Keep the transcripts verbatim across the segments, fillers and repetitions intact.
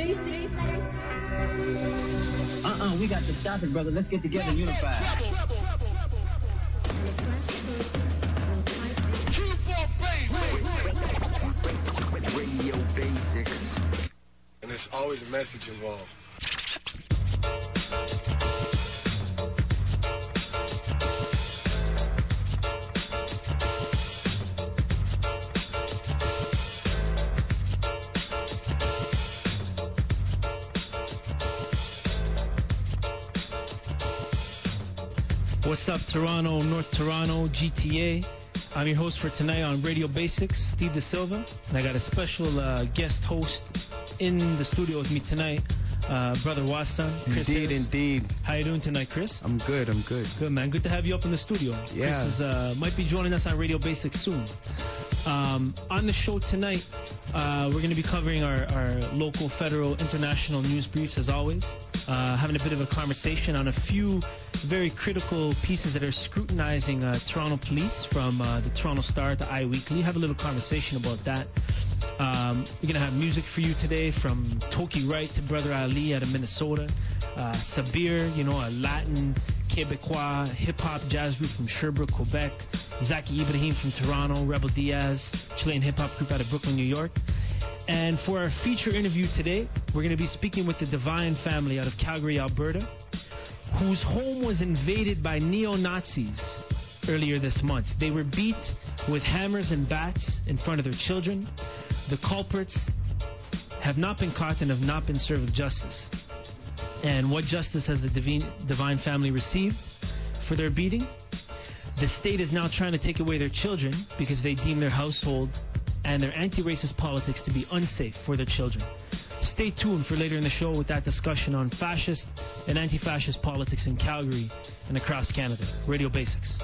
Uh-uh, we got to stop it, brother. Let's get together and unify. Radio Basics. And there's always a message involved. What's up, Toronto, North Toronto, G T A? I'm your host for tonight on Radio Basics, Steve De Silva, and I got a special uh, guest host in the studio with me tonight, uh, Brother Wassan. Chris Indeed, Harris. indeed. How you doing tonight, Chris? I'm good, I'm good. Good, man. Good to have you up in the studio. Yeah. Chris is, uh, might be joining us on Radio Basics soon. Um, on the show tonight, uh, we're going to be covering our, our local, federal, international news briefs as always. Uh, having a bit of a conversation on a few very critical pieces that are scrutinizing uh, Toronto police, from uh, the Toronto Star to Eye Weekly. Have a little conversation about that. Um, we're going to have music for you today, from Toki Wright to Brother Ali out of Minnesota. Uh, Sabir, you know, a Latin, Quebecois, hip-hop jazz group from Sherbrooke, Quebec. Zaki Ibrahim from Toronto, Rebel Diaz, Chilean hip-hop group out of Brooklyn, New York. And for our feature interview today, we're going to be speaking with the Divine family out of Calgary, Alberta, whose home was invaded by neo-Nazis earlier this month. They were beat with hammers and bats in front of their children. The culprits have not been caught and have not been served with justice. And what justice has the Divine, Divine family received for their beating? The state is now trying to take away their children because they deem their household and their anti-racist politics to be unsafe for their children. Stay tuned for later in the show with that discussion on fascist and anti-fascist politics in Calgary and across Canada. Radio Basics.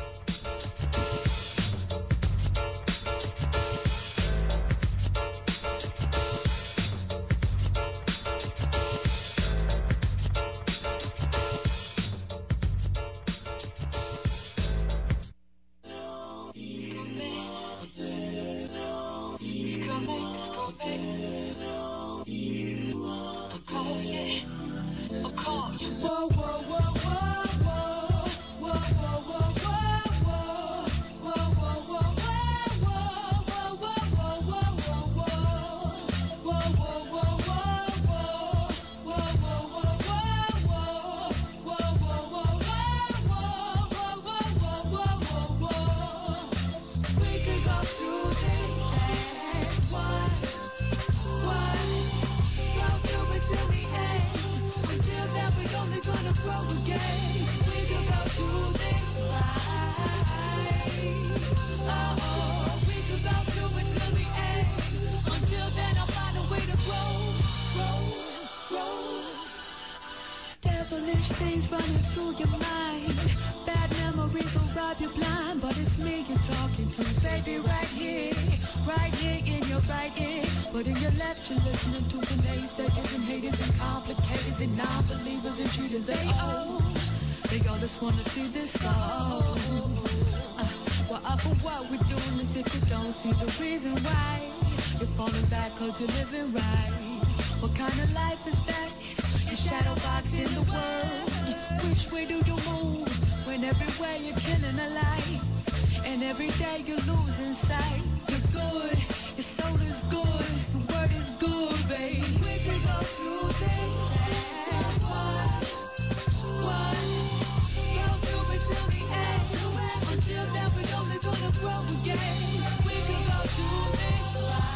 You're living right. What kind of life is that? Your shadow box in the world. Which way do you move when everywhere you're killing a life, and every day you're losing sight? You're good, your soul is good, the word is good, babe. We could go through this as one, one. Go through it till the end. Until then, we're only gonna grow again. We could go through this life.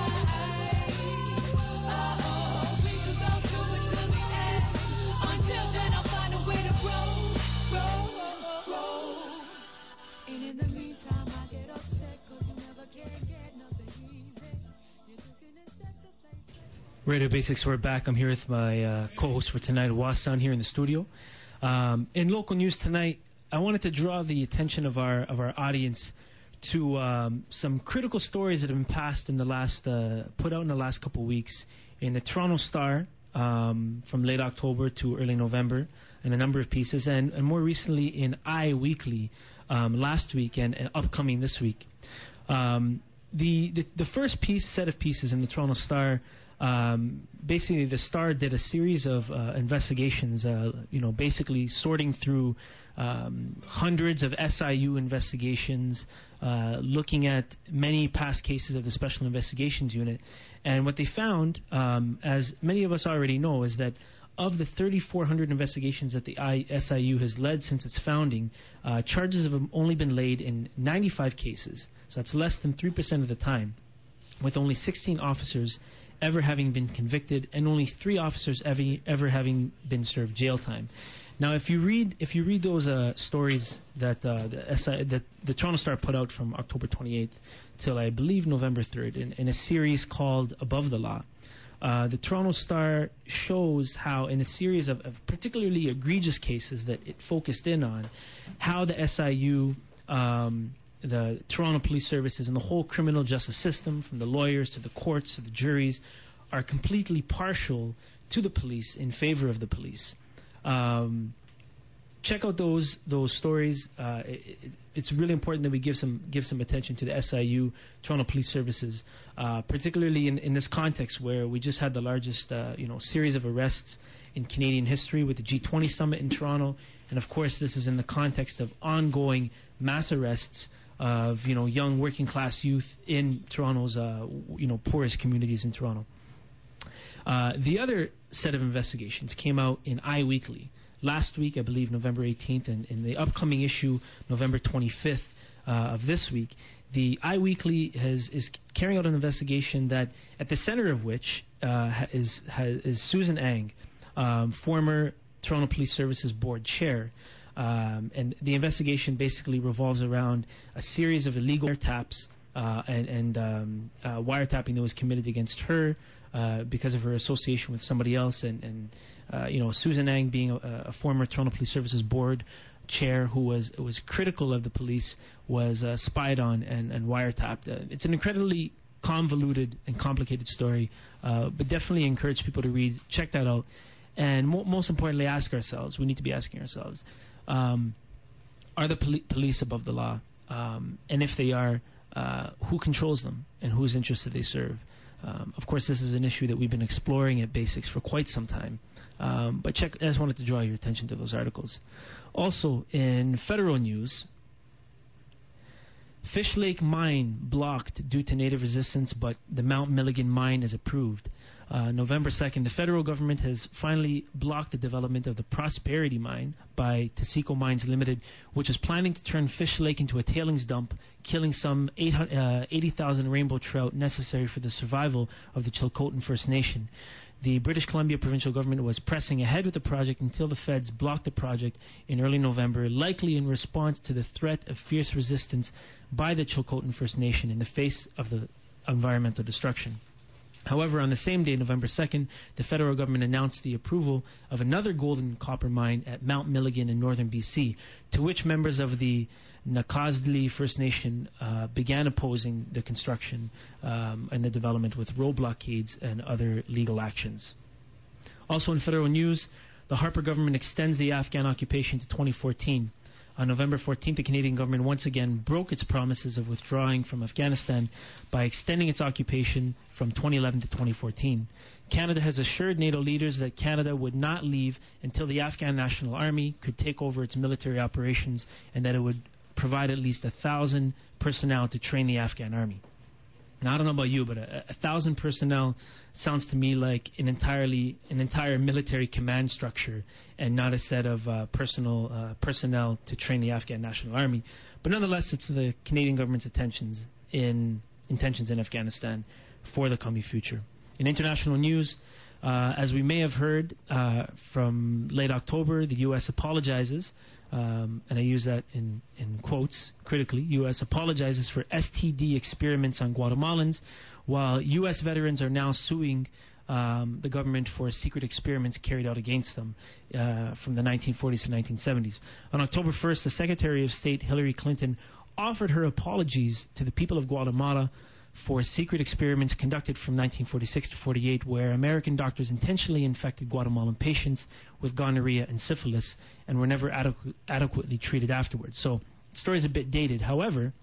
Radio Basics, we're back. I'm here with my uh, co-host for tonight, Wassan, here in the studio. Um, in local news tonight, I wanted to draw the attention of our of our audience to um, some critical stories that have been passed in the last, uh, put out in the last couple of weeks in the Toronto Star um, from late October to early November, and a number of pieces, and, and more recently in Eye Weekly um, last week and, and upcoming this week. Um, the, the the first piece, set of pieces in the Toronto Star, um, basically the Star did a series of uh, investigations, uh, you know, basically sorting through um, hundreds of S I U investigations, uh, looking at many past cases of the Special Investigations Unit. And what they found, um, as many of us already know, is that of the thirty-four hundred investigations that the S I U has led since its founding, uh, charges have only been laid in ninety-five cases. So that's less than three percent of the time, with only sixteen officers ever having been convicted and only three officers ever, ever having been served jail time. Now, if you read if you read those uh, stories that uh, the S I, that the Toronto Star put out from October twenty-eighth till I believe November third in, in a series called Above the Law, uh, the Toronto Star shows how in a series of, of particularly egregious cases that it focused in on, how the S I U, um, the Toronto Police Services, and the whole criminal justice system, from the lawyers to the courts to the juries, are completely partial to the police in favor of the police. Um, check out those those stories. Uh, it, it, it's really important that we give some give some attention to the S I U, Toronto Police Services, uh, particularly in, in this context where we just had the largest uh, you know series of arrests in Canadian history with the G twenty summit in Toronto, and of course this is in the context of ongoing mass arrests of you know young working class youth in Toronto's uh, you know poorest communities in Toronto. Uh, the other set of investigations came out in Eye Weekly last week, I believe November eighteenth, and in the upcoming issue, November twenty-fifth uh, of this week. The Eye Weekly has, is carrying out an investigation that, at the center of which uh, is, has, is Susan Ang, um, former Toronto Police Services Board Chair. Um, and the investigation basically revolves around a series of illegal wiretaps uh, and, and um, uh, wiretapping that was committed against her uh, because of her association with somebody else. And, and uh, you know, Susan Ang, being a, a former Toronto Police Services Board Chair who was was critical of the police, was uh, spied on and, and wiretapped. Uh, it's an incredibly convoluted and complicated story, uh, but definitely encourage people to read. Check that out. And mo most importantly, ask ourselves, we need to be asking ourselves, Um, are the poli police above the law? Um, and if they are, uh, who controls them and whose interests do they serve? Um, of course, this is an issue that we've been exploring at Basics for quite some time. Um, but check, I just wanted to draw your attention to those articles. Also, in federal news, Fish Lake Mine blocked due to native resistance, but the Mount Milligan mine is approved. Uh, November second, the federal government has finally blocked the development of the Prosperity Mine by Taseko Mines Limited, which is planning to turn Fish Lake into a tailings dump, killing some eighty thousand rainbow trout necessary for the survival of the Chilcotin First Nation. The British Columbia provincial government was pressing ahead with the project until the feds blocked the project in early November, likely in response to the threat of fierce resistance by the Chilcotin First Nation in the face of the environmental destruction. However, on the same day, November second, the federal government announced the approval of another gold and copper mine at Mount Milligan in northern B C, to which members of the Nakazdli First Nation uh, began opposing the construction um, and the development with road blockades and other legal actions. Also in federal news, the Harper government extends the Afghan occupation to twenty fourteen. On November fourteenth, the Canadian government once again broke its promises of withdrawing from Afghanistan by extending its occupation from twenty eleven to twenty fourteen. Canada has assured NATO leaders that Canada would not leave until the Afghan National Army could take over its military operations, and that it would provide at least a thousand personnel to train the Afghan army. Now, I don't know about you, but a, a thousand personnel sounds to me like an entirely an entire military command structure, and not a set of uh, personal uh, personnel to train the Afghan National Army. But nonetheless, it's the Canadian government's intentions in intentions in Afghanistan for the coming future. In international news, uh, as we may have heard uh, from late October, the U S apologizes. Um, and I use that in, in quotes critically. U S apologizes for S T D experiments on Guatemalans, while U S veterans are now suing um, the government for secret experiments carried out against them uh, from the nineteen forties to nineteen seventies. On October first, the Secretary of State Hillary Clinton offered her apologies to the people of Guatemala for secret experiments conducted from nineteen forty-six to forty-eight, where American doctors intentionally infected Guatemalan patients with gonorrhea and syphilis and were never adequ adequately treated afterwards. So the story is a bit dated. However,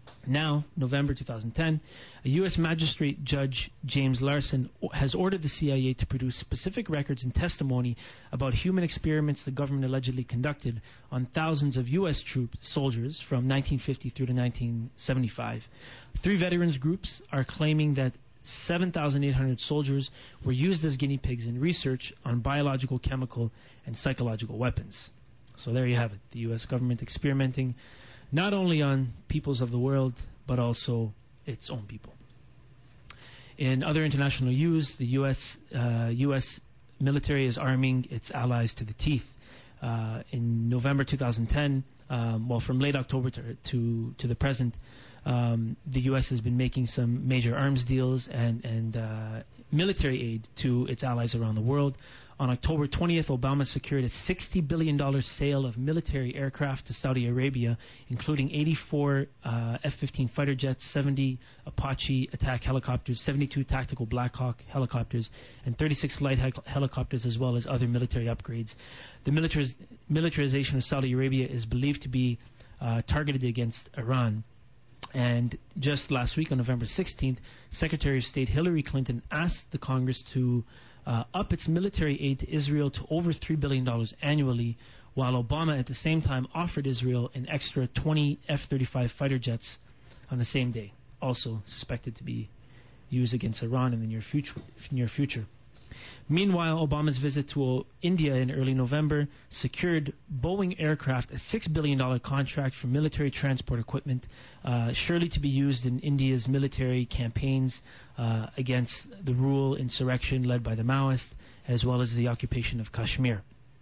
Now, November two thousand ten, a U S magistrate judge, James Larson, has ordered the C I A to produce specific records and testimony about human experiments the government allegedly conducted on thousands of U S troops, soldiers from nineteen fifty through to nineteen seventy-five. Three veterans groups are claiming that seven thousand eight hundred soldiers were used as guinea pigs in research on biological, chemical, and psychological weapons. So there you have it, the U S government experimenting not only on peoples of the world, but also its own people. In other international news, the U S uh, U S military is arming its allies to the teeth. Uh, in November two thousand ten, um, well, from late October to to, to the present, um, the U S has been making some major arms deals and and uh, military aid to its allies around the world. On October twentieth, Obama secured a sixty billion dollars sale of military aircraft to Saudi Arabia, including eighty-four uh, F fifteen fighter jets, seventy Apache attack helicopters, seventy-two tactical Black Hawk helicopters, and thirty-six light hel- helicopters, as well as other military upgrades. The militariz- militarization of Saudi Arabia is believed to be uh, targeted against Iran. And just last week, on November sixteenth, Secretary of State Hillary Clinton asked the Congress to Uh, up its military aid to Israel to over three billion dollars annually, while Obama at the same time offered Israel an extra twenty F thirty-five fighter jets on the same day, also suspected to be used against Iran in the near future. Near future. Meanwhile, Obama's visit to India in early November secured Boeing aircraft a six billion dollars contract for military transport equipment, uh, surely to be used in India's military campaigns uh, against the rule insurrection led by the Maoists, as well as the occupation of Kashmir.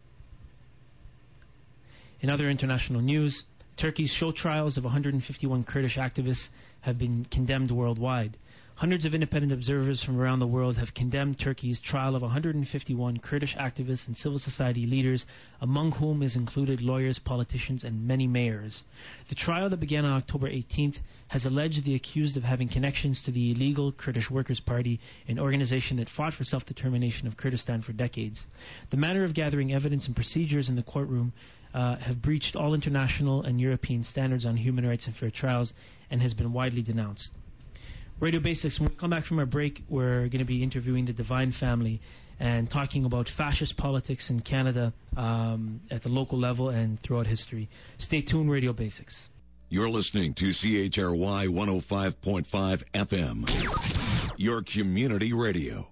In other international news, Turkey's show trials of one hundred fifty-one Kurdish activists have been condemned worldwide. Hundreds of independent observers from around the world have condemned Turkey's trial of one hundred fifty-one Kurdish activists and civil society leaders, among whom is included lawyers, politicians, and many mayors. The trial that began on October eighteenth has alleged the accused of having connections to the illegal Kurdish Workers' Party, an organization that fought for self-determination of Kurdistan for decades. The manner of gathering evidence and procedures in the courtroom uh, have breached all international and European standards on human rights and fair trials and has been widely denounced. Radio Basics, when we come back from our break, we're going to be interviewing the Divine family and talking about fascist politics in Canada um, at the local level and throughout history. Stay tuned, Radio Basics. You're listening to C H R Y one oh five point five F M, your community radio.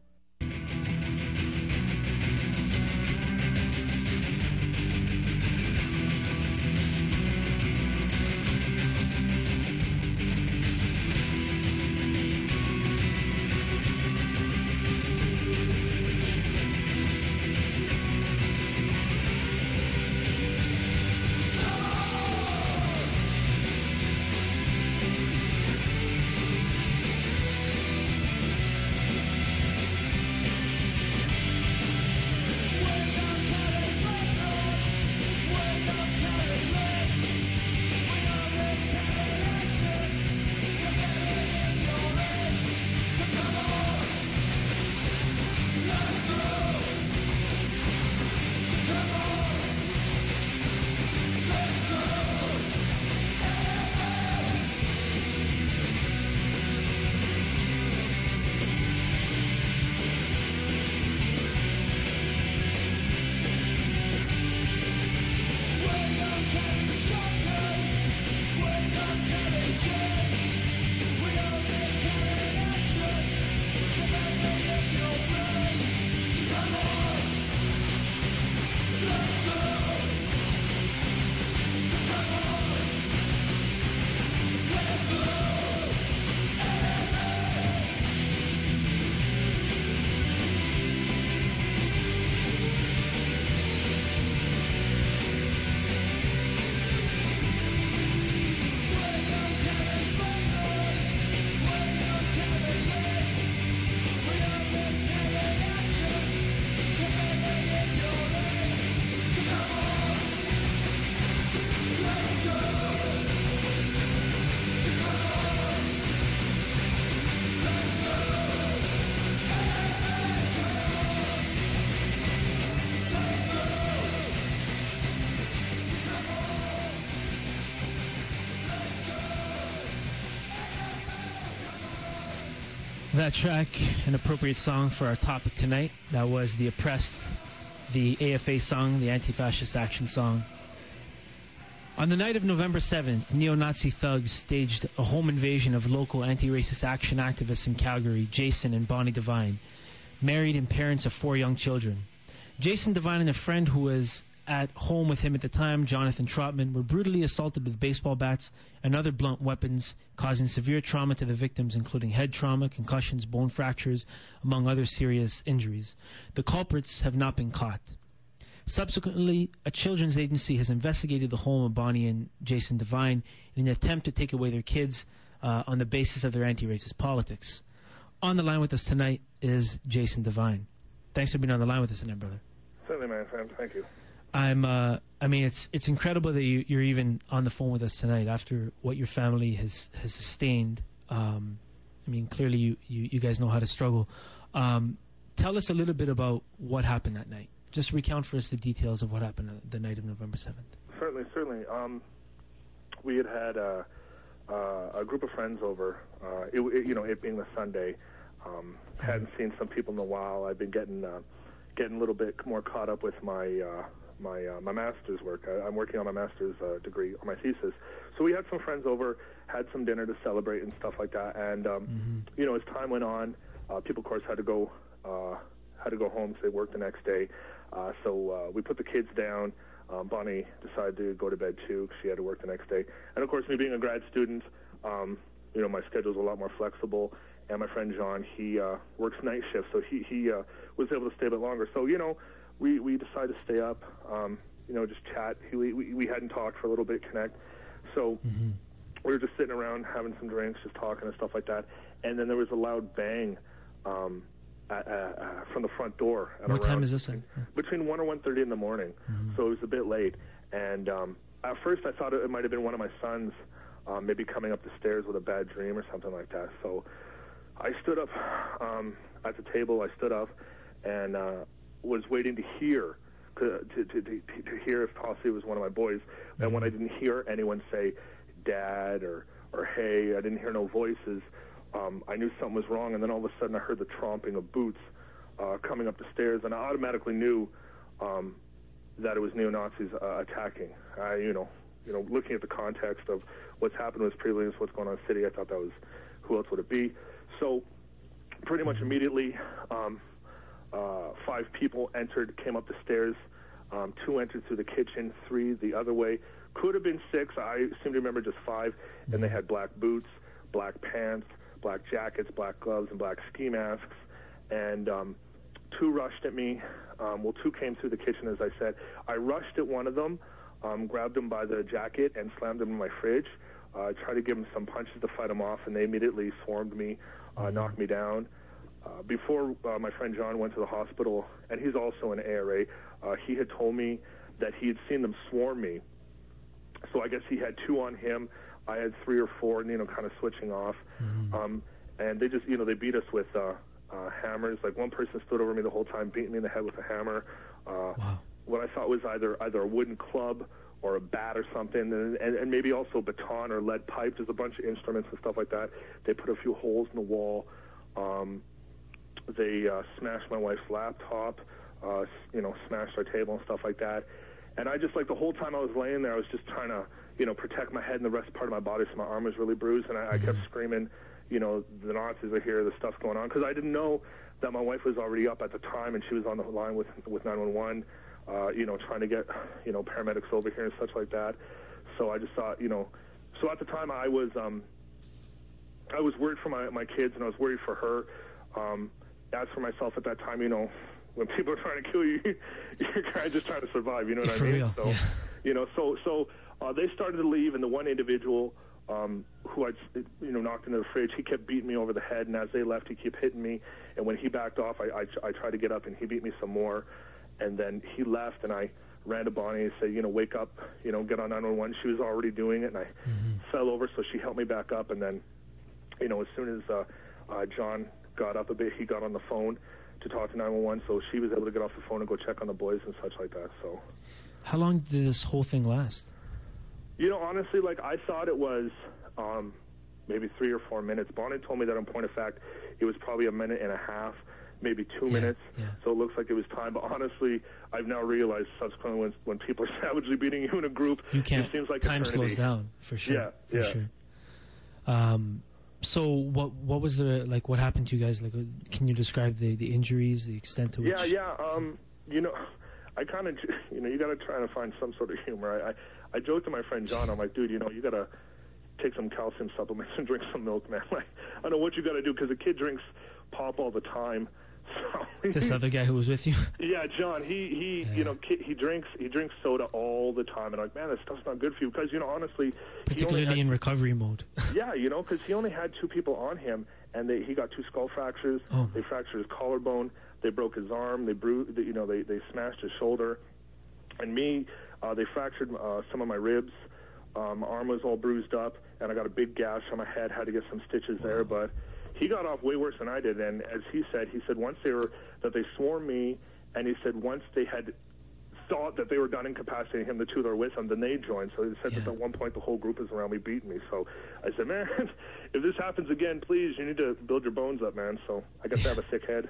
That track, an appropriate song for our topic tonight. That was The Oppressed, the A F A song, the Anti-Fascist Action song. On the night of November seventh, neo-Nazi thugs staged a home invasion of local anti-racist action activists in Calgary, Jason and Bonnie Devine, married and parents of four young children. Jason Devine and a friend who was at home with him at the time, Jonathan Trotman, were brutally assaulted with baseball bats and other blunt weapons, causing severe trauma to the victims, including head trauma, concussions, bone fractures, among other serious injuries. The culprits have not been caught. Subsequently, a children's agency has investigated the home of Bonnie and Jason Devine in an attempt to take away their kids uh, on the basis of their anti-racist politics. On the line with us tonight is Jason Devine. Thanks for being on the line with us tonight, brother. Certainly, man. Thank you. I'm. Uh, I mean, it's it's incredible that you, you're even on the phone with us tonight after what your family has has sustained. Um, I mean, clearly you, you, you guys know how to struggle. Um, tell us a little bit about what happened that night. Just recount for us the details of what happened the night of November seventh. Certainly, certainly. Um, we had had uh, uh, a group of friends over. Uh, it, it, you know, it being the Sunday, um, hadn't seen some people in a while. I've been getting uh, getting a little bit more caught up with my. Uh, my uh, my master's work. I, I'm working on my master's uh, degree, on my thesis. So we had some friends over, had some dinner to celebrate and stuff like that. And um, mm-hmm. you know, as time went on, uh, people, of course, had to go uh, had to go home, so they worked the next day. Uh, so uh, we put the kids down. Um, Bonnie decided to go to bed too because she had to work the next day. And of course, me being a grad student, um, you know, my schedule's a lot more flexible. And my friend John, he uh, works night shift, so he he uh, was able to stay a bit longer. So you know. We, we decided to stay up, um, you know, just chat. He, we, we hadn't talked for a little bit, connect. So mm-hmm. we were just sitting around having some drinks, just talking and stuff like that. And then there was a loud bang um, at, uh, uh, from the front door. At what time is this at? Between one or one thirty in the morning. Mm-hmm. So it was a bit late. And um, at first I thought it might have been one of my sons um, maybe coming up the stairs with a bad dream or something like that. So I stood up um, at the table. I stood up and... Uh, was waiting to hear, to, to, to, to hear if possibly it was one of my boys. Mm-hmm. And when I didn't hear anyone say, Dad, or, or hey, I didn't hear no voices, um, I knew something was wrong. And then all of a sudden I heard the tromping of boots uh, coming up the stairs, and I automatically knew um, that it was neo-Nazis uh, attacking. I, you know, you know, looking at the context of what's happened with previous, what's going on in the city, I thought that was, who else would it be? So pretty much immediately... Um, Uh, five people entered, came up the stairs. Um, two entered through the kitchen, three the other way. Could have been six. I seem to remember just five. Mm-hmm. And they had black boots, black pants, black jackets, black gloves, and black ski masks. And um, two rushed at me. Um, well, two came through the kitchen, as I said. I rushed at one of them, um, grabbed him by the jacket, and slammed him in my fridge. I uh, tried to give him some punches to fight him off, and they immediately swarmed me, uh, mm-hmm. knocked me down. Uh, before uh, my friend John went to the hospital, and he's also an A R A, uh, he had told me that he had seen them swarm me. So I guess he had two on him. I had three or four, you know, kind of switching off. Mm-hmm. Um, and they just, you know, they beat us with uh, uh, hammers. Like one person stood over me the whole time, beating me in the head with a hammer. Uh, wow. What I thought was either either a wooden club or a bat or something, and, and, and maybe also baton or lead pipe. There's a bunch of instruments and stuff like that. They put a few holes in the wall. Um, They uh, smashed my wife's laptop, uh, you know, smashed our table and stuff like that. And I just, like, the whole time I was laying there, I was just trying to, you know, protect my head and the rest part of my body, so my arm was really bruised. And I, mm-hmm. I kept screaming, you know, the Nazis are here, the stuff's going on. Because I didn't know that my wife was already up at the time, and she was on the line with, with nine one one, uh, you know, trying to get, you know, paramedics over here and such like that. So I just thought, you know, so at the time I was, um, I was worried for my, my kids, and I was worried for her. Um, As for myself at that time, you know, when people are trying to kill you, you're kind of just trying to survive, you know what for I mean? Real. So, yeah. you know, so so uh, they started to leave, and the one individual um, who I, you know, knocked into the fridge, he kept beating me over the head, and as they left, he kept hitting me. And when he backed off, I, I, I tried to get up, and he beat me some more. And then he left, and I ran to Bonnie and said, you know, wake up, you know, get on nine one one. She was already doing it, and I mm-hmm. fell over, so she helped me back up. And then, you know, as soon as uh, uh, John got up a bit, he got on the phone to talk to nine one one, so she was able to get off the phone and go check on the boys and such like that. So, how long did this whole thing last? You know, honestly, like, I thought it was um, maybe three or four minutes. Bonnie told me that in point of fact, it was probably a minute and a half, maybe two Yeah, minutes. yeah. So it looks like it was time. But honestly, I've now realized subsequently when, when people are savagely beating you in a group, You can't. it seems like time eternity. slows down for sure. Yeah, for yeah. sure. Um, so what what was the like? What happened to you guys? Like, uh, can you describe the, the injuries, the extent to which? Yeah, yeah. Um, you know, I kind of, you know, you got to try to find some sort of humor. I, I, I joked to my friend John. I'm like, dude, you know, you got to take some calcium supplements and drink some milk, man. Like, I don't know what you got to do because the kid drinks pop all the time. So This other guy who was with you. yeah, John. He he, Yeah. you know, ki- he drinks he drinks soda all the time, and I'm like, man, that stuff's not good for you because you know, honestly, he only Particularly had- in recovery mode. yeah, you know, because he only had two people on him, and they, he got two skull fractures. Oh. They fractured his collarbone. They broke his arm. They bruised, you know, they, they smashed his shoulder. And me, uh, they fractured uh, some of my ribs. Um, my arm was all bruised up, and I got a big gash on my head. Had to get some stitches there, but he got off way worse than I did. And as he said, he said once they were that they swarmed me, and he said once they had thought that they were done incapacitating him, the two that were with him, then they joined. So he said Yeah. that at one point the whole group is around me beating me. So I said, man, if this happens again, please, you need to build your bones up, man. So I guess I have a thick head.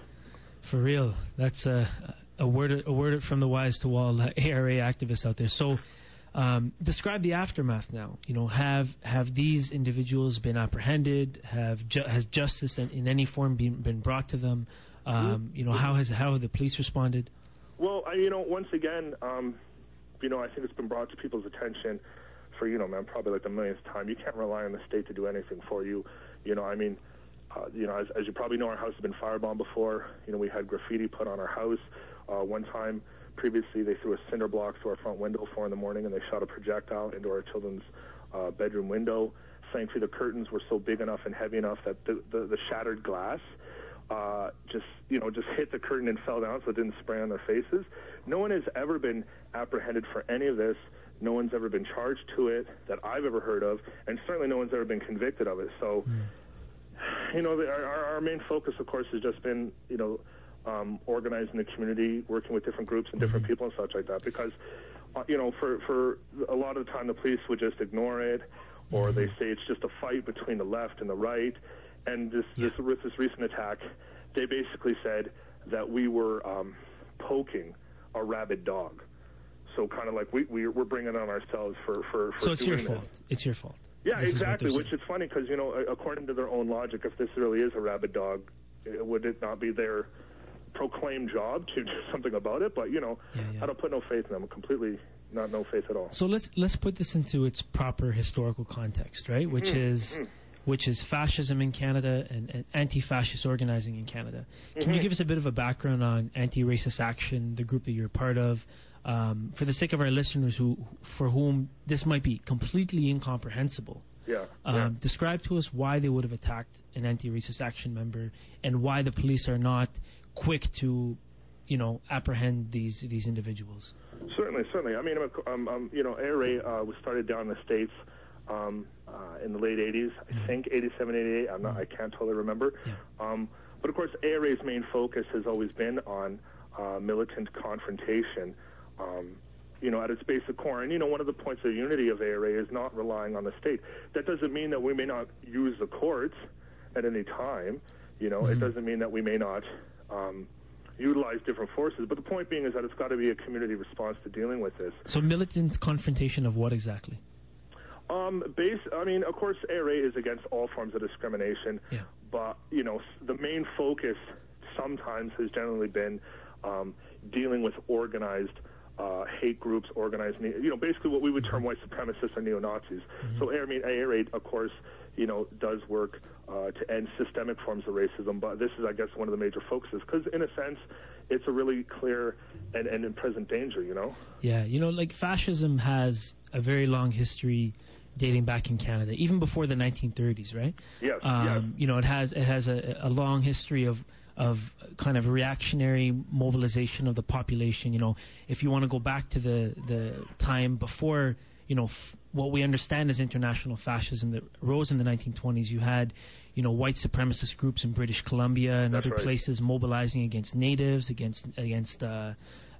For real, that's a a word a word from the wise to all uh, A R A activists out there. So, um, describe the aftermath now. You know, have have these individuals been apprehended? Have ju- has justice in, in any form been been brought to them? Um, you know, how has how have the police responded? Well, I, you know, once again, um, you know, I think it's been brought to people's attention for, you know, man, probably like the millionth time. You can't rely on the state to do anything for you. You know, I mean, uh, you know, as, as you probably know, our house has been firebombed before. You know, we had graffiti put on our house. Uh, one time previously, they threw a cinder block to our front window four in the morning, and they shot a projectile into our children's uh, bedroom window. Thankfully, the curtains were so big enough and heavy enough that the, the, the shattered glass uh, just, you know, just hit the curtain and fell down, so it didn't spray on their faces. No one has ever been apprehended for any of this. No one's ever been charged to it that I've ever heard of, and certainly no one's ever been convicted of it. So, mm. you know, the, our, our main focus, of course, has just been, you know, um, organizing the community, working with different groups and different people and such like that. Because, uh, you know, for, for a lot of the time, the police would just ignore it, or mm. they say it's just a fight between the left and the right. And this, Yeah. this with this recent attack, they basically said that we were um, poking a rabid dog. So kind of like we, we we're bringing it on ourselves for for, for So it's your doing fault. this. It's your fault. Yeah, This is what exactly. they're Which saying. is funny because, you know, according to their own logic, if this really is a rabid dog, it, would it not be their proclaimed job to do something about it? But, you know, Yeah, yeah. I don't put no faith in them. Completely not no faith at all. So let's let's put this into its proper historical context, right? Which Mm-hmm. is which is fascism in Canada and, and anti-fascist organizing in Canada. Can Mm-hmm. you give us a bit of a background on Anti-Racist Action, the group that you're a part of, um, for the sake of our listeners who for whom this might be completely incomprehensible? Yeah. Um, yeah. Describe to us why they would have attacked an Anti-Racist Action member and why the police are not quick to, you know, apprehend these these individuals. Certainly, certainly. I mean, um, um, you know, A R A uh, was started down in the States um, uh, in the late eighties. I think eighty-seven, eighty-eight. I'm not. I can't totally remember. Yeah. Um, but of course, A R A's main focus has always been on uh, militant confrontation. Um, you know, at its basic core. And, you know, one of the points of unity of A R A is not relying on the state. That doesn't mean that we may not use the courts at any time. You know, Mm-hmm. it doesn't mean that we may not um, utilize different forces. But the point being is that it's got to be a community response to dealing with this. So militant confrontation of what exactly? Um, base, I mean, of course, A R A is against all forms of discrimination. Yeah. But, you know, s- the main focus sometimes has generally been um, dealing with organized uh, hate groups, organized, ne- you know, basically what we would term white supremacists or neo-Nazis. Mm-hmm. So, I mean, A R A, of course, you know, does work uh, to end systemic forms of racism, but this is, I guess, one of the major focuses because, in a sense, it's a really clear and, and in present danger, you know? Yeah, you know, like fascism has a very long history dating back in Canada, even before the nineteen thirties, right? Yes, Um, yes. You know, it has it has a, a long history of of kind of reactionary mobilization of the population. You know, if you want to go back to the the time before, you know, f- what we understand as international fascism that rose in the nineteen twenties, you had, you know, white supremacist groups in British Columbia and That's other right. places mobilizing against natives, against against uh,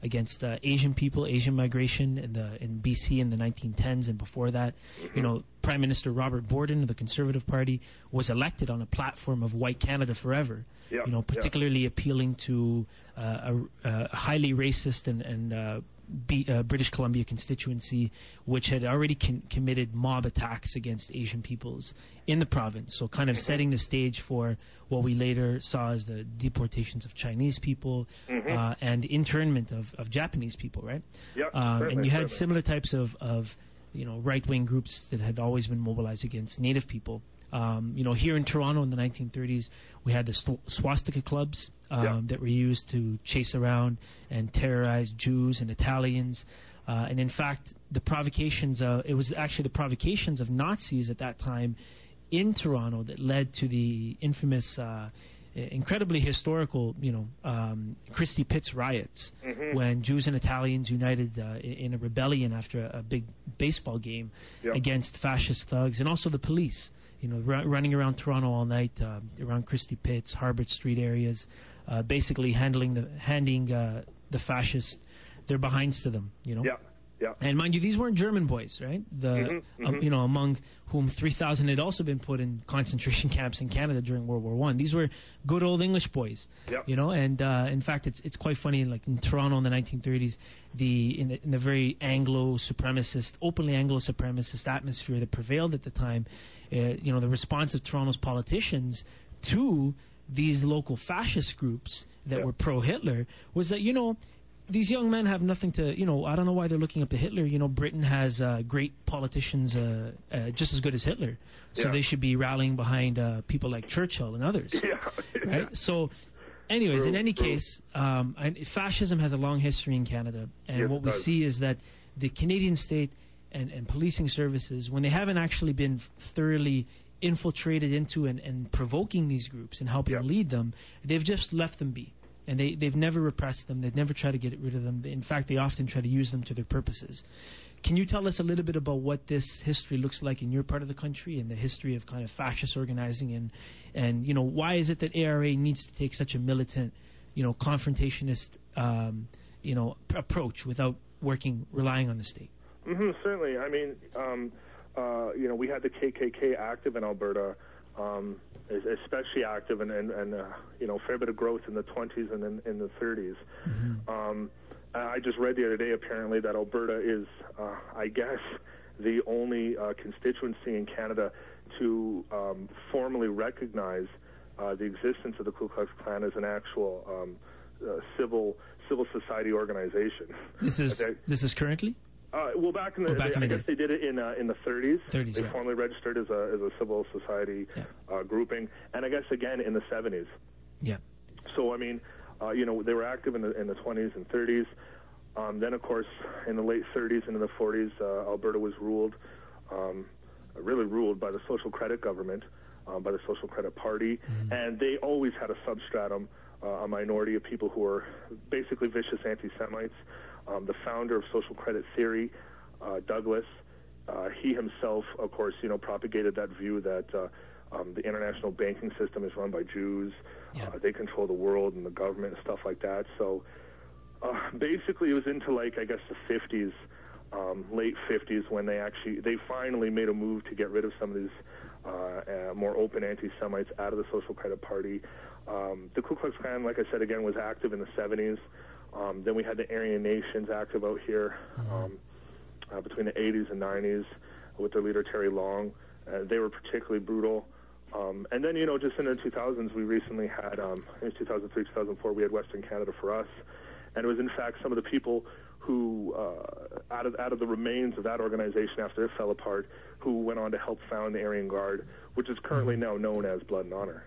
against uh, Asian people, Asian migration in the in B C in the nineteen tens and before that. Mm-hmm. You know, Prime Minister Robert Borden of the Conservative Party was elected on a platform of White Canada Forever. Yep. You know, particularly yep. appealing to uh, a, a highly racist and and uh, B, uh, British Columbia constituency, which had already con- committed mob attacks against Asian peoples in the province. So kind of setting the stage for what we later saw as the deportations of Chinese people mm-hmm. uh, and internment of, of Japanese people, right? Yep, um, and you had certainly. similar types of, of you know, right-wing groups that had always been mobilized against Native people. Um, you know, here in Toronto in the nineteen thirties, we had the sw- swastika clubs um, yeah. that were used to chase around and terrorize Jews and Italians. Uh, and in fact, the provocations, uh, it was actually the provocations of Nazis at that time in Toronto that led to the infamous, uh, incredibly historical, you know, um, Christie Pitts riots, mm-hmm. when Jews and Italians united uh, in a rebellion after a, a big baseball game yeah. against fascist thugs and also the police. You know, r- running around Toronto all night, uh, around Christie Pitts, Harbert Street areas, uh, basically handling the handing uh, the fascists their behinds to them. You know. Yeah. Yeah. And mind you, these weren't German boys, right? The mm-hmm, um, mm-hmm. you know, among whom three thousand had also been put in concentration camps in Canada during World War One. These were good old English boys, yep. you know. And uh, in fact, it's it's quite funny. Like in Toronto in the nineteen thirties, the in the, in the very Anglo supremacist, openly Anglo supremacist atmosphere that prevailed at the time, uh, you know, the response of Toronto's politicians to these local fascist groups that yep. were pro-Hitler was that, you know, these young men have nothing to, you know, I don't know why they're looking up to Hitler. You know, Britain has uh, great politicians uh, uh, just as good as Hitler. So yeah. they should be rallying behind uh, people like Churchill and others. Yeah. Right? Yeah. So, anyways, true, in any true. case, um, I, fascism has a long history in Canada. And yes, what we does. see is that the Canadian state and, and policing services, when they haven't actually been thoroughly infiltrated into and, and provoking these groups and helping yeah. lead them, they've just left them be. And they, they've never repressed them. They've never tried to get rid of them. In fact, they often try to use them to their purposes. Can you tell us a little bit about what this history looks like in your part of the country and the history of kind of fascist organizing and, and you know, why is it that A R A needs to take such a militant, you know, confrontationist, um, you know, p- approach without working, relying on the state? Mm-hmm, certainly. I mean, um, uh, you know, we had the K K K active in Alberta, um, especially active and, and, and uh, you know, fair bit of growth in the twenties and in, in the thirties. Mm-hmm. Um, I just read the other day, apparently, that Alberta is, uh, I guess, the only uh, constituency in Canada to um, formally recognize uh, the existence of the Ku Klux Klan as an actual um, uh, civil civil society organization. This is they, this is currently? Uh, well, back in the, oh, back they, in the I day. guess they did it in uh, in the thirties. thirties, they yeah. formally registered as a as a civil society yeah. uh, grouping, and I guess again in the seventies. Yeah. So I mean, uh, you know, they were active in the in the twenties and thirties. Um, then, of course, in the late thirties and in the forties, uh, Alberta was ruled, um, really ruled by the Social Credit government, um, by the Social Credit Party, mm-hmm. and they always had a substratum, uh, a minority of people who were basically vicious anti-Semites. Um, the founder of social credit theory, uh, Douglas, uh, he himself, of course, you know, propagated that view that uh, um, the international banking system is run by Jews. Yeah. Uh, they control the world and the government and stuff like that. So uh, basically it was into, like, I guess the fifties, um, late fifties, when they actually, they finally made a move to get rid of some of these uh, uh, more open anti-Semites out of the Social Credit Party. Um, the Ku Klux Klan, like I said, again, was active in the seventies. Um, then we had the Aryan Nations active out here um, uh, between the eighties and nineties with their leader, Terry Long. Uh, they were particularly brutal. Um, and then, you know, just in the two thousands, we recently had, um, in two thousand three, two thousand four, we had Western Canada for Us. And it was, in fact, some of the people who, uh, out of out of the remains of that organization after it fell apart, who went on to help found the Aryan Guard, which is currently now known as Blood and Honor.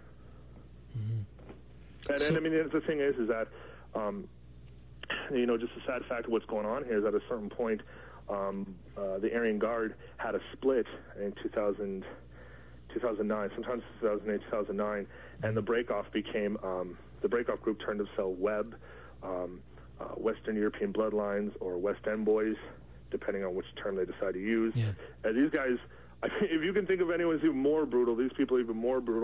Mm-hmm. And, so, and, I mean, the thing is, is that... Um, you know, just a sad fact of what's going on here is at a certain point, um, uh, the Aryan Guard had a split in two thousand, two thousand nine, sometimes two thousand eight, two thousand nine, and the breakoff became, um, the breakoff group turned themselves Web, um, uh, Western European Bloodlines, or West End Boys, depending on which term they decide to use. Yeah. And these guys, I mean, if you can think of anyone who's even more brutal, these people are even more brutal.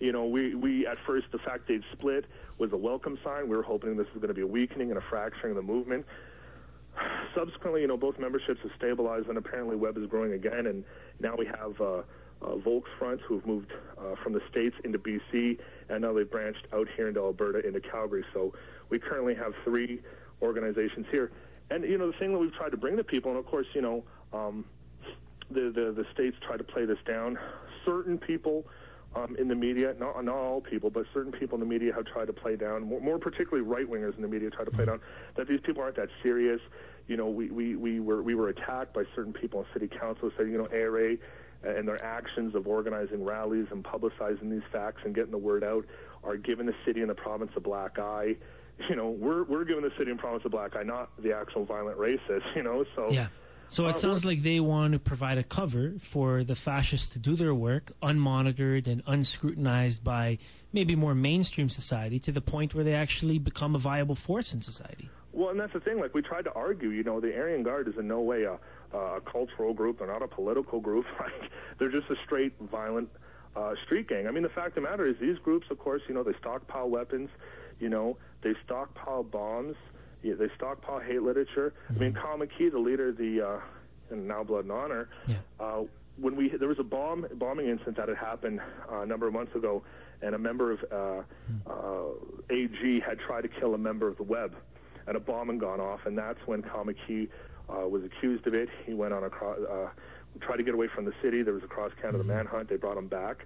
You know, we, we at first, the fact they'd split was a welcome sign. We were hoping this was going to be a weakening and a fracturing of the movement. Subsequently, you know, both memberships have stabilized, and apparently Web is growing again. And now we have uh, uh, Volksfront, who've moved uh, from the States into B C, and now they've branched out here into Alberta, into Calgary. So we currently have three organizations here. And, you know, the thing that we've tried to bring to people, and of course, you know, um, the, the, the states try to play this down. Certain people um, in the media, not, not all people, but certain people in the media have tried to play down, more, more particularly right-wingers in the media try to play down, that these people aren't that serious. You know, we, we, we, were, we were attacked by certain people in city council saying, you know, A R A and their actions of organizing rallies and publicizing these facts and getting the word out are giving the city and the province a black eye. You know, we're we're giving the city and province a black eye, not the actual violent racists, you know, so... Yeah. So it uh, sounds like they want to provide a cover for the fascists to do their work, unmonitored and unscrutinized by maybe more mainstream society, to the point where they actually become a viable force in society. Well, and that's the thing. Like, we tried to argue, you know, the Aryan Guard is in no way a, a cultural group. They're not a political group. Like, they're just a straight violent uh, street gang. I mean, the fact of the matter is these groups, of course, you know, they stockpile weapons, you know, they stockpile bombs. Yeah, they stockpile hate literature. Mm-hmm. I mean, Kyle McKee, the leader of the uh, and now Blood and Honor, yeah. uh, when we there was a bomb bombing incident that had happened uh, a number of months ago, and a member of uh, mm-hmm. uh, A G had tried to kill a member of the Web, and a bomb had gone off, and that's when Kyle McKee uh, was accused of it. He went on a uh, tried to get away from the city. There was a cross-Canada mm-hmm. manhunt. They brought him back.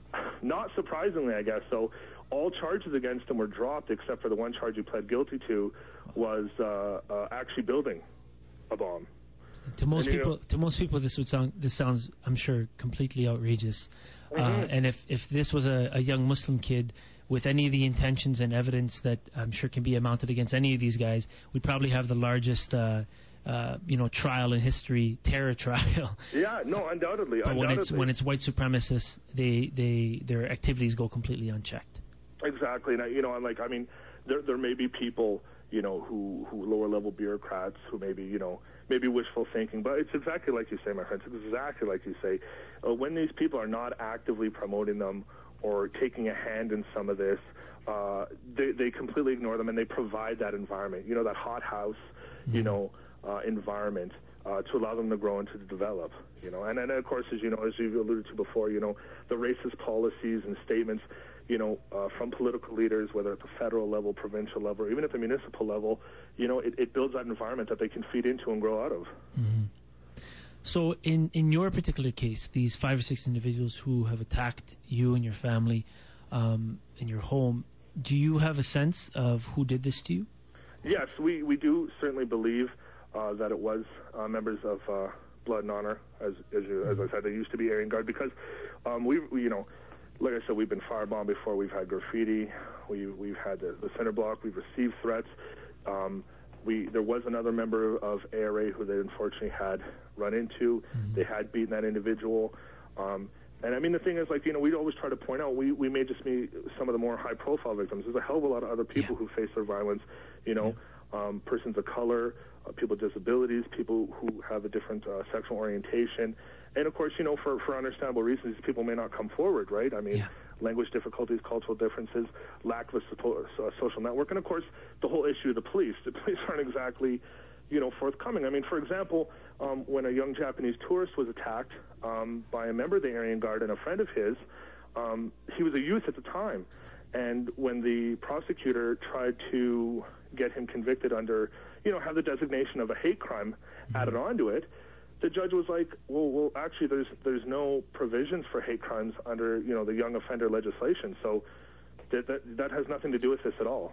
Not surprisingly, I guess. So all charges against him were dropped, except for the one charge he pled guilty to was uh, uh, actually building a bomb. To most and, people, know, to most people, this would sound this sounds, I'm sure, completely outrageous. Mm-hmm. Uh, and if if this was a, a young Muslim kid with any of the intentions and evidence that I'm sure can be mounted against any of these guys, we'd probably have the largest. Uh, Uh, you know, trial in history, terror trial. Yeah, no, undoubtedly. But undoubtedly. when it's when it's white supremacists, they they their activities go completely unchecked. Exactly, and I, you know, I'm like, I mean, there there may be people, you know, who who lower level bureaucrats who maybe, you know, maybe wishful thinking, but it's exactly like you say, my friends. It's exactly like you say. Uh, when these people are not actively promoting them or taking a hand in some of this, uh, they they completely ignore them, and they provide that environment. You know, that hothouse. Mm-hmm. You know. Uh, environment uh, to allow them to grow and to develop, you know, and then of course, as you know, as you've alluded to before, you know, the racist policies and statements, you know, uh, from political leaders, whether at the federal level, provincial level, or even at the municipal level, you know, it, it builds that environment that they can feed into and grow out of. Mm-hmm. So, in in your particular case, these five or six individuals who have attacked you and your family um, in your home, do you have a sense of who did this to you? Yes, we we do certainly believe. Uh, that it was uh, members of uh, Blood and Honor, as as, you, as I said, they used to be Aryan Guard, because um, we, we, you know, like I said, we've been firebombed before. We've had graffiti. We we've had the, the center block. We've received threats. Um, we there was another member of A R A who they unfortunately had run into. Mm-hmm. They had beaten that individual. Um, and I mean, the thing is, like, you know, we always try to point out we we may just be some of the more high profile victims. There's a hell of a lot of other people yeah. who face their violence. You know, yeah. um, persons of color. Uh, people with disabilities, people who have a different uh, sexual orientation. And, of course, you know, for, for understandable reasons, these people may not come forward, right? I mean, yeah. language difficulties, cultural differences, lack of a support, uh, social network, and, of course, the whole issue of the police. The police aren't exactly, you know, forthcoming. I mean, for example, um, when a young Japanese tourist was attacked um, by a member of the Aryan Guard and a friend of his, um, he was a youth at the time. And when the prosecutor tried to get him convicted under, you know, have the designation of a hate crime added onto it, the judge was like, well, well, actually, there's there's no provisions for hate crimes under, you know, the young offender legislation. So that that, that has nothing to do with this at all.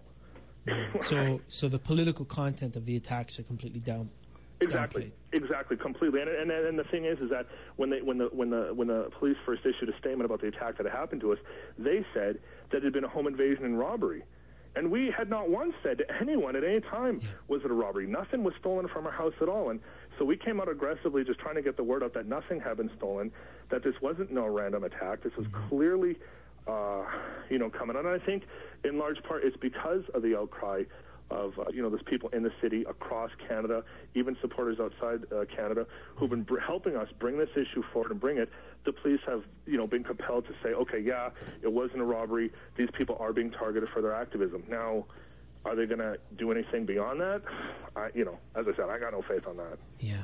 so so the political content of the attacks are completely down. Exactly, downplayed. exactly, completely. And, and and the thing is, is that when they when the when the when the police first issued a statement about the attack that had happened to us, they said that it had been a home invasion and robbery. And we had not once said to anyone at any time, yeah. was it a robbery? Nothing was stolen from our house at all. And so we came out aggressively just trying to get the word out that nothing had been stolen, that this wasn't no random attack. This was mm-hmm. clearly, uh, you know, coming on. And I think in large part it's because of the outcry of uh, you know, there's people in the city, across Canada, even supporters outside uh, Canada, who've been br- helping us bring this issue forward and bring it. The police have, you know, been compelled to say, okay, yeah, it wasn't a robbery. These people are being targeted for their activism. Now, are they going to do anything beyond that? I, you know, as I said, I got no faith on that. Yeah.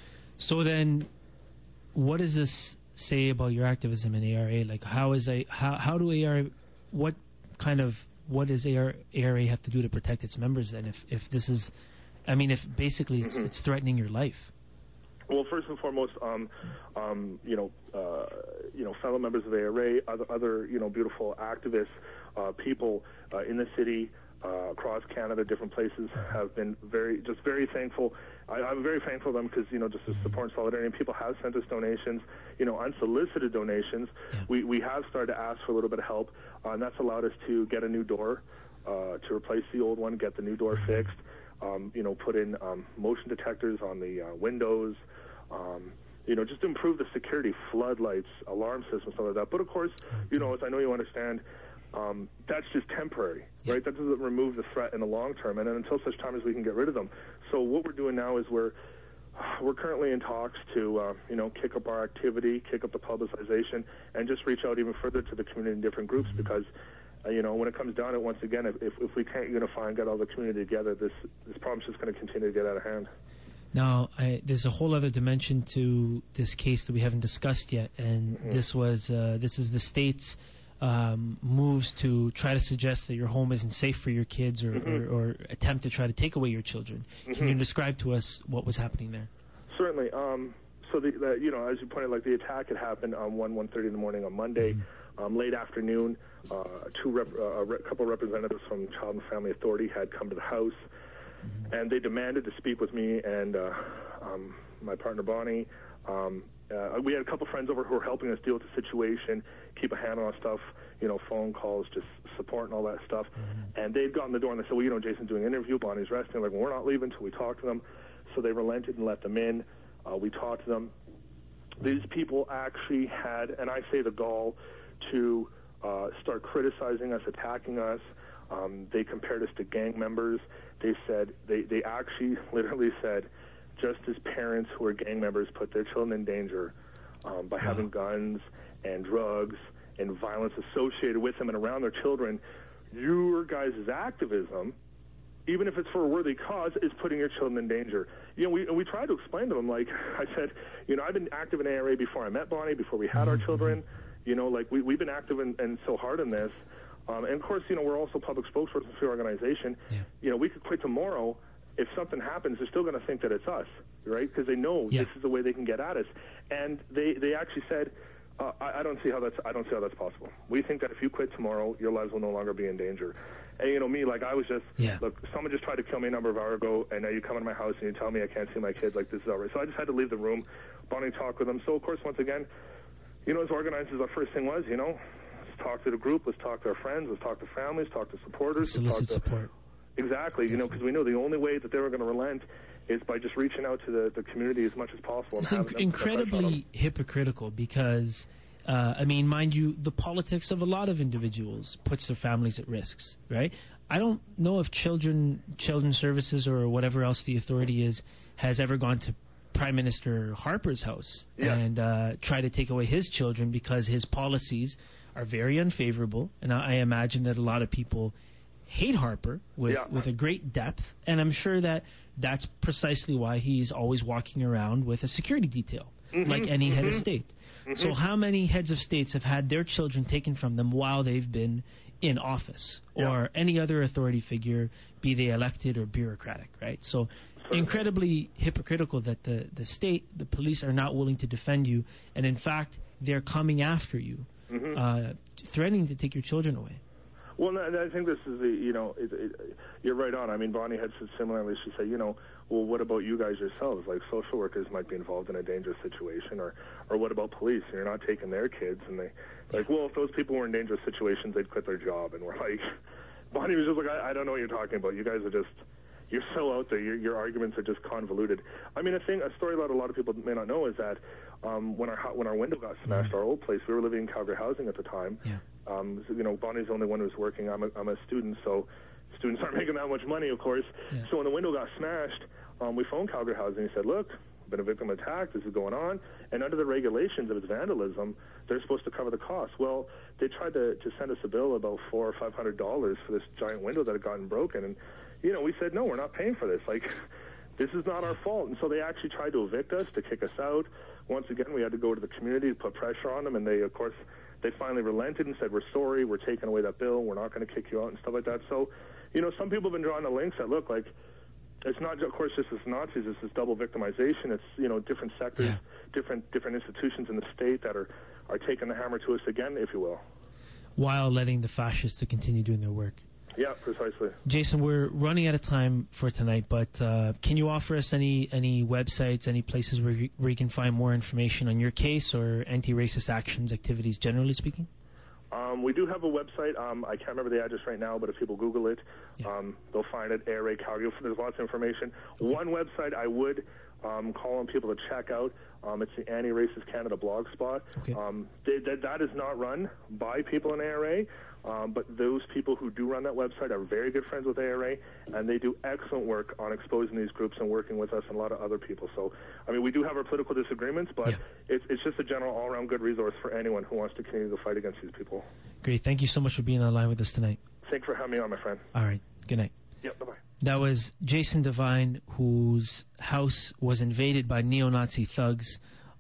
So then, what does this say about your activism in A R A? Like, how is a how how do A R A, what kind of what does A R A have to do to protect its members then? If if this is, I mean, if basically it's Mm-hmm. it's threatening your life. Well, first and foremost, um, um, you know, uh, you know, fellow members of A R A, other, other you know, beautiful activists, uh, people uh, in the city, uh, across Canada, different places, have been very, just very thankful. I, I'm very thankful to them because, you know, just as support and solidarity, and people have sent us donations, you know, unsolicited donations. Yeah. We we have started to ask for a little bit of help, uh, and that's allowed us to get a new door, uh, to replace the old one, get the new door fixed. Um, you know, put in um, motion detectors on the uh, windows, um, you know, just improve the security, floodlights, alarm systems, stuff like that. But, of course, you know, as I know you understand, um, that's just temporary, right? That doesn't remove the threat in the long term, and then until such time as we can get rid of them. So what we're doing now is we're we're currently in talks to, uh, you know, kick up our activity, kick up the publicization, and just reach out even further to the community in different groups because, Uh, you know, when it comes down to it, once again, if, if we can't unify and get all the community together, this this problem's just going to continue to get out of hand. Now, I, there's a whole other dimension to this case that we haven't discussed yet, and mm-hmm. this was uh, this is the state's um, moves to try to suggest that your home isn't safe for your kids, or, mm-hmm. or, or attempt to try to take away your children. Mm-hmm. Can you describe to us what was happening there? Certainly. Um, so, the, the, you know, as you pointed, like the attack had happened on one one thirty in the morning on Monday, mm-hmm. um, late afternoon. Uh, two rep, uh, a re- couple representatives from Child and Family Authority had come to the house, mm-hmm. and they demanded to speak with me and uh, um, my partner Bonnie. Um, uh, we had a couple friends over who were helping us deal with the situation, keep a hand on stuff, you know, phone calls, just support and all that stuff. Mm-hmm. And they'd gotten the door and they said, well, you know, Jason's doing an interview, Bonnie's resting. Like, well, we're not leaving until we talk to them. So they relented and let them in. Uh, we talked to them. These people actually had, and I say the gall, to Uh, start criticizing us, attacking us. Um, they compared us to gang members. They said, they, they actually literally said, just as parents who are gang members put their children in danger um, by wow. having guns and drugs and violence associated with them and around their children, your guys' activism, even if it's for a worthy cause, is putting your children in danger. You know, we we tried to explain to them, like I said, you know, I've been active in A R A before I met Bonnie, before we had our children. You know, like we, we've been active and, and so hard in this. Um, and, of course, you know, we're also public spokespersons for the organization. Yeah. You know, we could quit tomorrow. If something happens, they're still going to think that it's us, right? Because they know yeah. this is the way they can get at us. And they, they actually said, uh, I, I don't see how that's I don't see how that's possible. We think that if you quit tomorrow, your lives will no longer be in danger. And, you know, me, like, I was just, yeah. look, someone just tried to kill me a number of hours ago, and now you come into my house and you tell me I can't see my kids. Like, this is all right. So I just had to leave the room. Bonnie talked with them. So, of course, once again, you know, as organizers, our first thing was, you know, let's talk to the group, let's talk to our friends, let's talk to families, talk to supporters. Solicit talk to, support. Exactly, Definitely. You know, because we know the only way that they were going to relent is by just reaching out to the, the community as much as possible. It's and inc- incredibly hypocritical because, uh, I mean, mind you, the politics of a lot of individuals puts their families at risks, right? I don't know if children, children's services or whatever else the authority is has ever gone to Prime Minister Harper's house yeah. and uh, try to take away his children because his policies are very unfavorable. And I, I imagine that a lot of people hate Harper with, yeah. with a great depth. And I'm sure that that's precisely why he's always walking around with a security detail, mm-hmm. like any mm-hmm. head of state. Mm-hmm. So how many heads of states have had their children taken from them while they've been in office yeah. or any other authority figure, be they elected or bureaucratic, right? So incredibly hypocritical that the, the state, the police are not willing to defend you, and in fact, they're coming after you, mm-hmm. uh, threatening to take your children away. Well, no, I think this is the, you know, it, it, you're right on. I mean, Bonnie had said similarly. She said, you know, well, what about you guys yourselves? Like, social workers might be involved in a dangerous situation, or, or what about police? You're not taking their kids, and they, like, well, if those people were in dangerous situations, they'd quit their job, and we're like, Bonnie was just like, I, I don't know what you're talking about. You guys are just, you're so out there. Your, your arguments are just convoluted. I mean, a thing, a story that a lot of people may not know is that um, when our when our window got smashed, our old place, we were living in Calgary Housing at the time. Yeah. Um, so, you know, Bonnie's the only one who's working. I'm a, I'm a student, so students aren't making that much money, of course. Yeah. So when the window got smashed, um, we phoned Calgary Housing. He said, look, I've been a victim of attack. This is going on. And under the regulations of its vandalism, they're supposed to cover the cost. Well, they tried to, to send us a bill about four or five hundred dollars for this giant window that had gotten broken. And, you know, we said, no, we're not paying for this. Like, this is not our fault. And so they actually tried to evict us, to kick us out. Once again, we had to go to the community to put pressure on them. And they, of course, they finally relented and said, we're sorry, we're taking away that bill, we're not going to kick you out and stuff like that. So, you know, some people have been drawing the links that look like it's not, of course, just this Nazis, it's this double victimization. It's, you know, different sectors, Yeah. different different institutions in the state that are, are taking the hammer to us again, if you will. While letting the fascists to continue doing their work. Yeah, precisely. Jason, we're running out of time for tonight, but uh, can you offer us any any websites, any places where you, where you can find more information on your case or anti-racist actions, activities, generally speaking? Um, we do have a website. Um, I can't remember the address right now, but if people Google it, Yeah. um, they'll find it, A R A Calgary. There's lots of information. One website I would um, call on people to check out, um, it's the Anti-Racist Canada blog spot. Okay. Um, they, that, that is not run by people in A R A, um, but those people who do run that website are very good friends with A R A, and they do excellent work on exposing these groups and working with us and a lot of other people. So, I mean, we do have our political disagreements, but Yeah. it's, it's just a general all-around good resource for anyone who wants to continue to fight against these people. Great. Thank you so much for being on the line with us tonight. Thanks for having me on, my friend. All right. Good night. Yep, bye-bye. That was Jason Devine, whose house was invaded by neo-Nazi thugs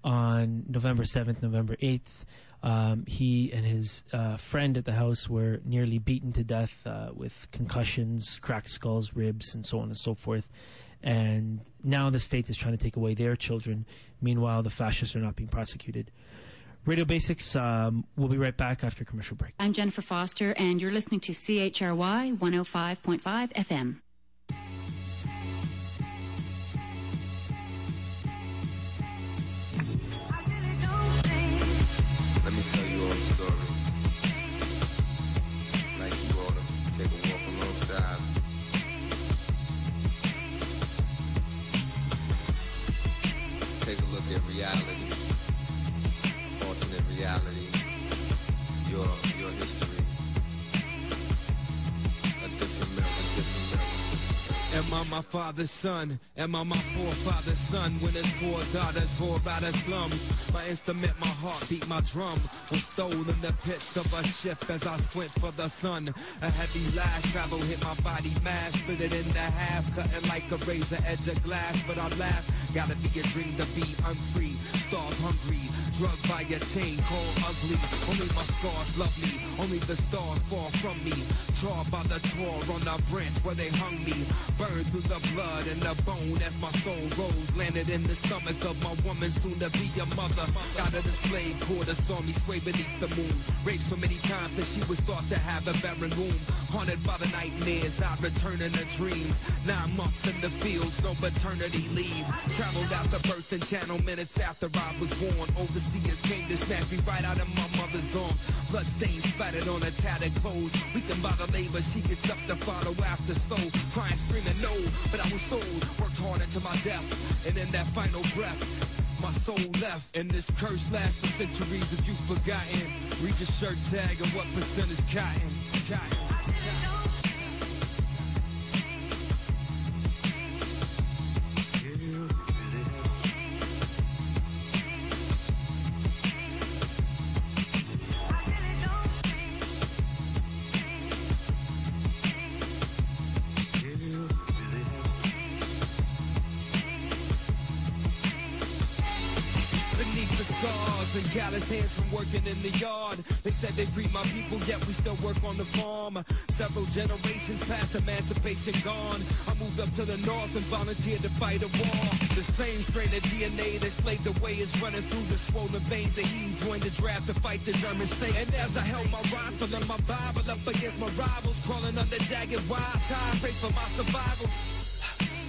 on November seventh, November eighth. Um, he and his uh, friend at the house were nearly beaten to death uh, with concussions, cracked skulls, ribs, and so on and so forth. And now the state is trying to take away their children. Meanwhile, the fascists are not being prosecuted. Radio Basics, um, we'll be right back after commercial break. I'm Jennifer Foster, and you're listening to C H R Y one oh five point five F M. Let me tell you all a story. Like you ought to take a walk alongside. Take a look at reality. Alternate reality. Your your history. A different mirror, a different mirror. Am I my father's son? Am I my forefather's son? When his four daughters whore out of slums. My instrument, my heartbeat, my drum was stolen in the pits of a ship as I squint for the sun. A heavy lash travel hit my body mass, split it in half, cutting like a razor edge of glass. But I laugh, gotta be a dream to be unfree, starve hungry, drugged by a chain called ugly. Only my scars love me, only the stars fall from me. Charred by the tor on the branch where they hung me. Burned through the blood and the bone as my soul rose. Landed in the stomach of my woman, soon to be a mother. Out of the slave quarter, saw me sway beneath the moon. Raped so many times that she was thought to have a barren womb. Haunted by the nightmares, I return in her dreams. Nine months in the fields, no maternity leave. Traveled out the birth and channel minutes after I was born. Overseers came to snatch me right out of my mother's arms. Blood stains splattered on her tattered clothes. Weakened by the labor, she gets up to follow after slow. Crying, screaming no, but I was sold. Worked hard into my death, and in that final breath, my soul left. And this curse lasts for centuries if you've forgotten. Read your shirt tag and what percent is cotton. Cotton. And callous hands from working in the yard. They said they freed my people, yet we still work on the farm. Several generations past, emancipation gone. I moved up to the north and volunteered to fight a war. The same strain of D N A that slaved away is running through the swollen veins. And he joined the draft to fight the German state. And as I held my rifle and my Bible up against my rivals, crawling under jagged wild time, pray for my survival.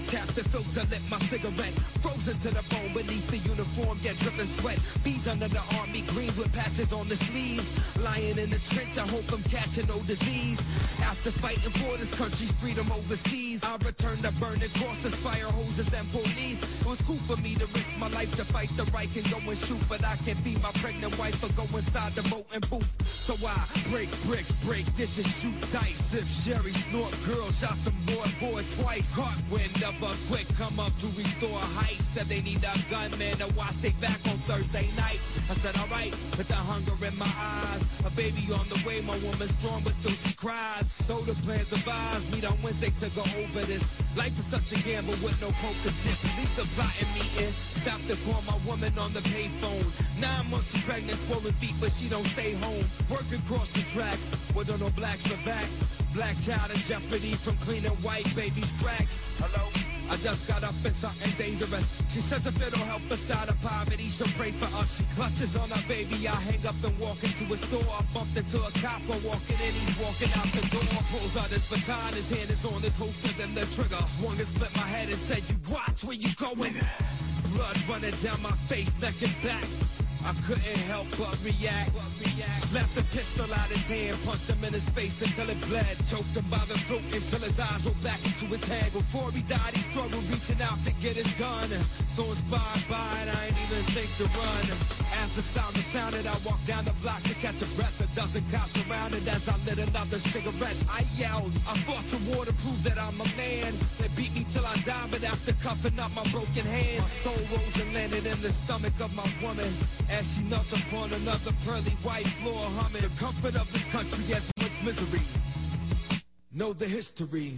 Tap the filter, lit my cigarette. Frozen to the bone beneath the uniform, get dripping sweat. Bees under the army greens with patches on the sleeves. Lying in the trench, I hope I'm catching no disease. After fighting for this country's freedom overseas, I returned to burning crosses, fire hoses, and police. It was cool for me to risk my life to fight the right and go and shoot, but I can't feed my pregnant wife or go inside the voting booth. So I break bricks, break dishes, shoot dice, sip sherry, snort girls, shot some boy boys twice. Caught wind of a quick come up jewelry store heist. Said they need a gunman to watch they back on Thursday night. I said alright, with the hunger in my eyes. A baby on the way, my woman strong but still she cries. So the plans devised, meet on Wednesday to go over this. Life is such a gamble with no poker chips. Leave the plotting meeting, stop to call my woman on the payphone. Nine months she pregnant, swollen feet, but she don't stay home. Working across the tracks, with no blacks for back. Black child in jeopardy from cleaning white baby's cracks. Hello? I just got up in something dangerous. She says if it'll help us out of poverty, she'll pray for us. She clutches on her baby, I hang up and walk into a store. I bumped into a cop, I'm walking in, he's walking out the door. Pulls out his baton, his hand is on his holster, then the trigger. Swung and split my head and said, you watch where you going. Blood running down my face, neck and back. I couldn't help but react. Slapped the pistol out his hand, punched him in his face until it bled. Choked him by the throat until his eyes rolled back into his head. Before he died, he struggled reaching out to get his gun. So inspired by it, I ain't even think to run. As the sound sounded, I walked down the block to catch a breath. A dozen cops surrounded as I lit another cigarette. I yelled, I fought your war to prove that I'm a man. They beat me till I died, but after cuffing up my broken hand, my soul rose and landed in the stomach of my woman. As she knelt upon another pearly white floor, humming. The comfort of this country has much misery. Know the history.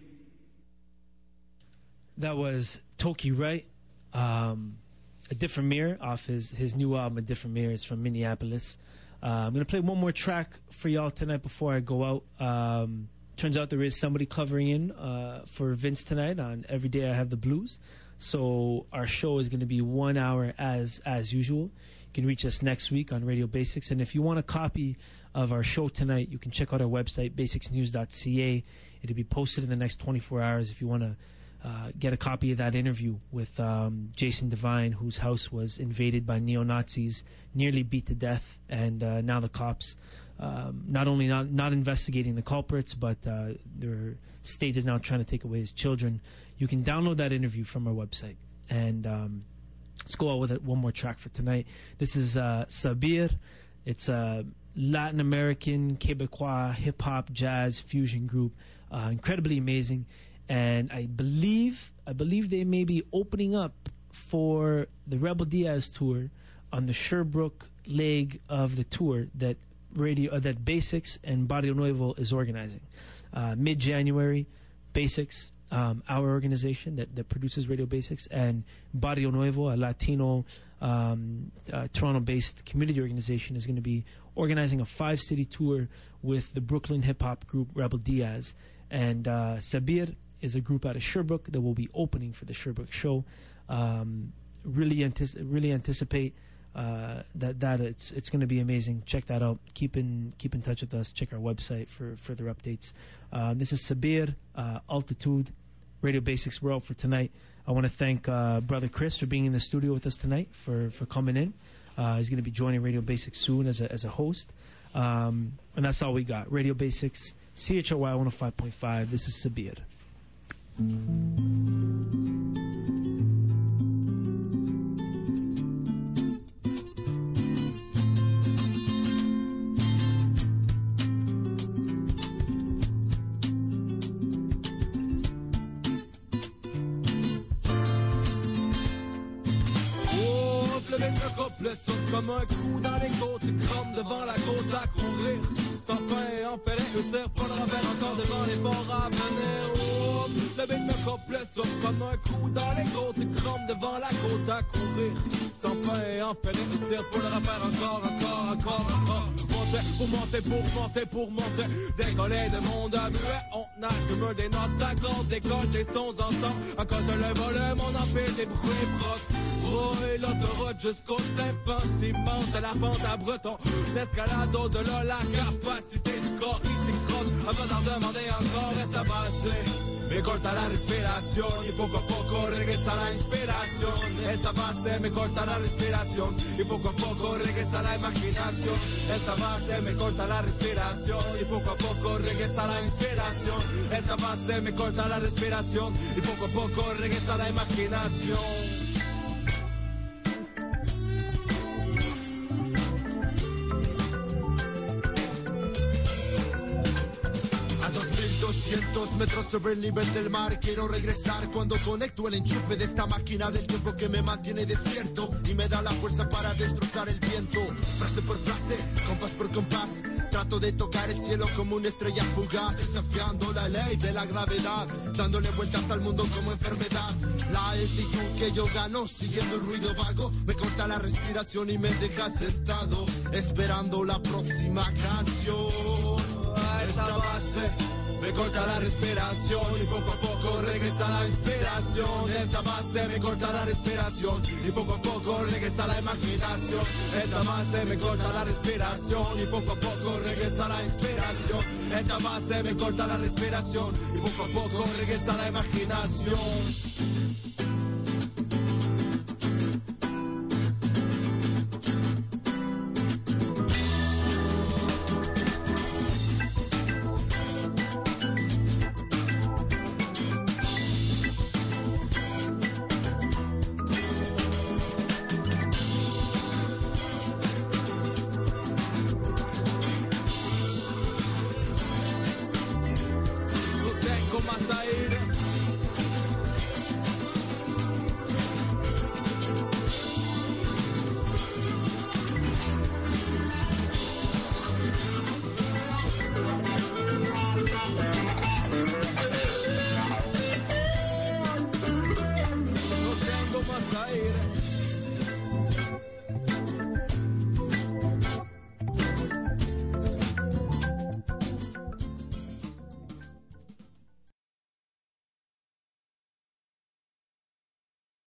That was Toki Wright, um, A Different Mirror, off his, his new album, A Different Mirror. It's from Minneapolis. Uh, I'm going to play one more track for y'all tonight before I go out. Um, turns out there is somebody covering in uh, for Vince tonight on Every Day I Have the Blues. So our show is going to be one hour as as usual. You can reach us next week on Radio Basics. And if you want a copy of our show tonight, you can check out our website, basics news dot c a. It'll be posted in the next twenty-four hours if you want to uh, get a copy of that interview with um, Jason Devine, whose house was invaded by neo-Nazis, nearly beat to death, and uh, now the cops um, not only not, not investigating the culprits, but uh, their state is now trying to take away his children. You can download that interview from our website. And um, let's go out with it. One more track for tonight. This is uh, Sabir. It's a Latin American, Quebecois, hip-hop, jazz, fusion group. Uh, incredibly amazing. And I believe I believe they may be opening up for the Rebel Diaz tour on the Sherbrooke leg of the tour that radio uh, that Basics and Barrio Nuevo is organizing. Uh, mid-January, Basics, um, our organization that, that produces Radio Basics, and Barrio Nuevo, a Latino um, uh, Toronto-based community organization, is going to be organizing a five-city tour with the Brooklyn hip-hop group Rebel Diaz. And uh, Sabir is a group out of Sherbrooke that will be opening for the Sherbrooke show. Um, really, antici- really anticipate uh, that that it's it's going to be amazing. Check that out. Keep in keep in touch with us. Check our website for further updates. Uh, this is Sabir, uh, Altitude, Radio Basics. We're out for tonight. I want to thank uh, Brother Chris for being in the studio with us tonight, for for coming in. Uh, he's going to be joining Radio Basics soon as a as a host. Um, and that's all we got. Radio Basics, C H R Y one oh five point five. This is Sabir. Le saute comme un coup dans les côtes, comme devant la côte à courir. Sans fin et en fallait le cerf pour le rappel encore devant les ports à venir. Oh, le bête me coupe le saute comme un coup dans les côtes, comme devant la côte à courir. Sans fin et en fallait le cerf pour le rappel encore, encore, encore, encore. Monter pour monter, pour monter, pour monter. Décoller de monde à muet, on accumule des notes d'accords, décolle des sons ensemble. Encore de le volume, on en fait des bruits proches. Et l'autoroute jusqu'au tympan immense de la pente à Breton. L'escalade au-delà, la capacité du corps qui s'écrose. Avant d'en demander encore, reste à passer. me corta la respiración y poco a poco regresa la inspiración. Esta base me corta la respiración y poco a poco regresa la imaginación. Esta base me corta la respiración y poco a poco regresa la inspiración. Esta base me corta la respiración y poco a poco regresa la imaginación. doscientos metros sobre el nivel del mar. Quiero regresar cuando conecto el enchufe de esta máquina del tiempo que me mantiene despierto y me da la fuerza para destrozar el viento. Frase por frase, compás por compás, trato de tocar el cielo como una estrella fugaz, desafiando la ley de la gravedad, dándole vueltas al mundo como enfermedad. La altitud que yo gano, siguiendo el ruido vago, me corta la respiración y me deja sentado, esperando la próxima canción. Esta base me corta la respiración y poco a poco regresa la inspiración. Esta base me corta la respiración y poco a poco regresa la imaginación. Esta base me corta la respiración y poco a poco regresa la inspiración. Esta base me corta la respiración y poco a poco regresa la imaginación.